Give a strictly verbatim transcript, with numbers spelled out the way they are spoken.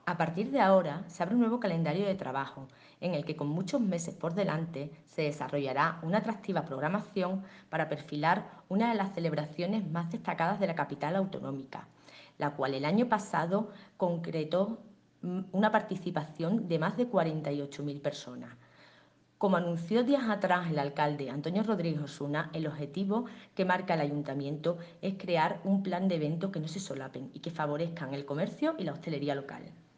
A partir de ahora se abre un nuevo calendario de trabajo en el que con muchos meses por delante se desarrollará una atractiva programación para perfilar una de las celebraciones más destacadas de la capital autonómica, la cual el año pasado concretó mm, una participación de más de cuarenta y ocho mil personas. Como anunció días atrás el alcalde Antonio Rodríguez Osuna, el objetivo que marca el ayuntamiento es crear un plan de eventos que no se solapen y que favorezcan el comercio y la hostelería local.